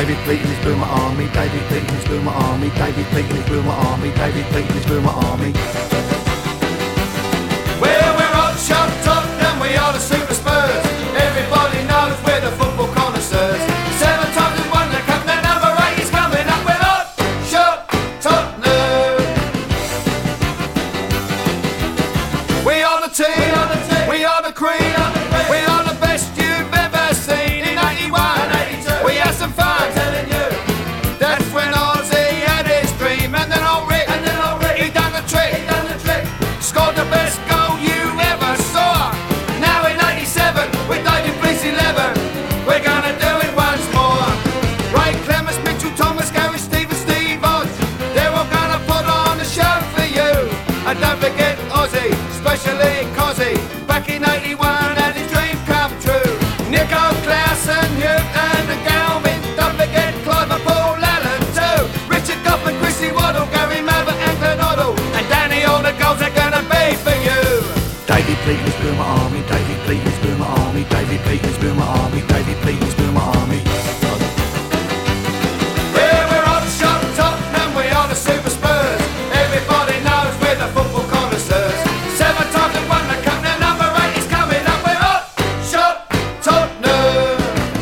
David Pleat and his Boomer Army, David Pleat and his Boomer Army, David Pleat and his Boomer Army, David Pleat and his Boomer Army. Well, we're on shop Tottenham, we are the Super Spurs. Everybody knows we're the football connoisseurs. 7 times we've won the cup, now number 8 is coming up. We're on shop Tottenham. We are the team, we are the cream, we are the best you've ever seen. In 81, we had some fun, telling you. That's when Ozzy had his dream, and then old Rick, he done the trick, scored the best goal you ever saw. Now in 87, with David Pleat's 11, we're gonna do it once more. Ray Clements, Mitchell Thomas, Gary Stevens, Steve Hodge, they're all gonna put on a show for you. And don't forget Ozzy, especially Cozzy, back in 81 and his dream come true. Nico Clausen, Newton and Galvin, don't forget Clive and Paul Allen too. Richard Goff and Chrissy Waddle, Gary Maverick and Glenn Hoddle, and Danny, all the goals are gonna be for you. David Pleat and his Boomer Army, David Pleat and his Boomer Army, David Pleat and his Boomer Army, David Pleat and his Boomer Army. Yeah, we're on shop Tottenham, we are the Super Spurs. Everybody knows we're the football connoisseurs. 7 times we've won the cup, now number 8 is coming up. We're on shop Tottenham.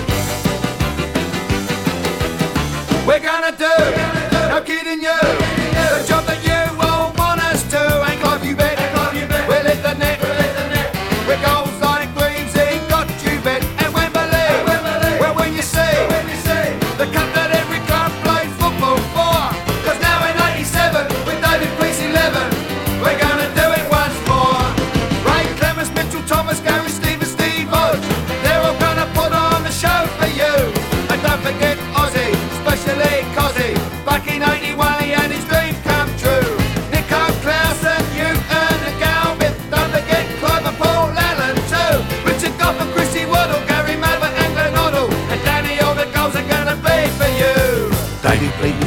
We're gonna do, no kidding you, the job that you all want us to. Ain't Clive you bet, we'll hit the net, with goals like Greavesy, got you bet, and Wembley, well when you see the cup that every club plays football for. 'Cause now in 87, with David Pleat's 11, we're gonna do it once more. Ray Clements, Mitchell Thomas, Gary Stevens, Steve Hodge, they're all gonna put on the show for you. And don't forget Ozzy, especially Cozzy, back in 81 he had his dream come true. Nico Clausen, Newton and Galvin, don't forget Clive and Paul Allen too. Richard Goff and Chrissy Waddle, Gary Maverick and Glenn Hoddle, and Danny, all the goals are gonna be for you. David Pleat